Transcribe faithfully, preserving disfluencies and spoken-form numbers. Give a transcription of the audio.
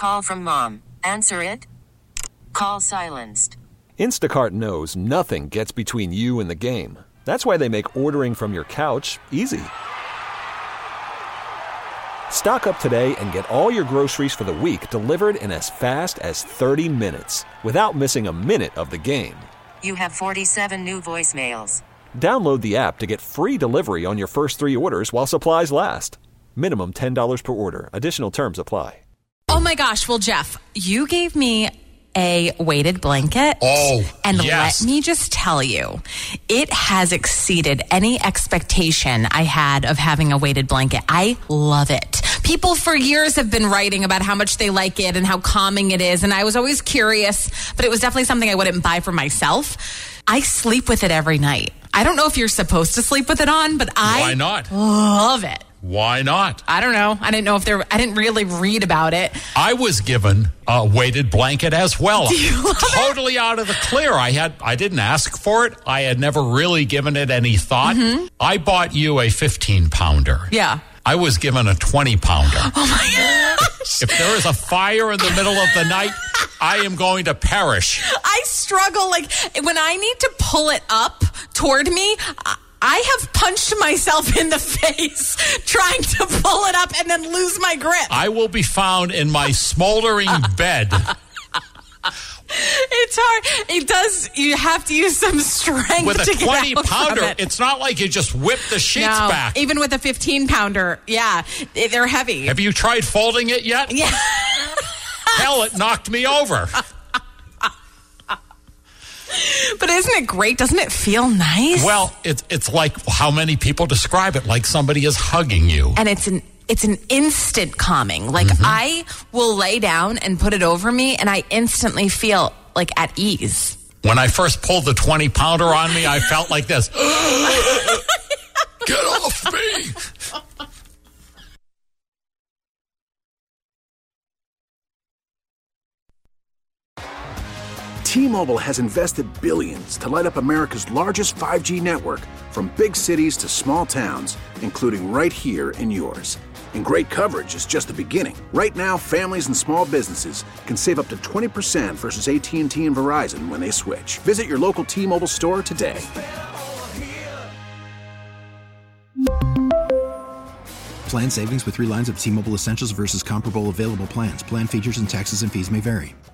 call from mom. Answer it. Call silenced. Instacart knows nothing gets between you and the game. That's why they make ordering from your couch easy. Stock up today and get all your groceries for the week delivered in as fast as thirty minutes without missing a minute of the game. You have forty-seven new voicemails. Download the app to get free delivery on your first three orders while supplies last. Minimum ten dollars per order. Additional terms apply. Oh my gosh. Well, Jeff, you gave me a weighted blanket. Oh, and yes. let me just tell you, it has exceeded any expectation I had of having a weighted blanket. I love it. People for years have been writing about how much they like it and how calming it is. And I was always curious, but it was definitely something I wouldn't buy for myself. I sleep with it every night. I don't know if you're supposed to sleep with it on, but I Why not? love it. Why not? I don't know. I didn't know if there, I didn't really read about it. I was given a weighted blanket as well. Do you love Totally out of the clear. I had, I didn't ask for it. I had never really given it any thought. Mm-hmm. I bought you a fifteen pounder. Yeah. I was given a twenty pounder. Oh my gosh. If there is a fire in the middle of the night, I am going to perish. I struggle. Like when I need to pull it up toward me, I have punched myself in the face trying to pull it up and then lose my grip. I will be found in my smoldering bed. It's hard. It does. You have to use some strength with a to get twenty out pounder. from it. It's not like you just whip the sheets No, back. even with a fifteen pounder, yeah, they're heavy. Have you tried folding it yet? Yeah. Hell, it knocked me over. But isn't it great? Doesn't it feel nice? Well, it's it's like how many people describe it, like somebody is hugging you. And it's an it's an instant calming. Like mm-hmm. I will lay down and put it over me, and I instantly feel like at ease. When I first pulled the twenty pounder on me, I felt like this. Get off me! T-Mobile has invested billions to light up America's largest five G network, from big cities to small towns, including right here in yours. And great coverage is just the beginning. Right now, families and small businesses can save up to twenty percent versus A T and T and Verizon when they switch. Visit your local T-Mobile store today. Plan savings with three lines of T-Mobile Essentials versus comparable available plans. Plan features and taxes and fees may vary.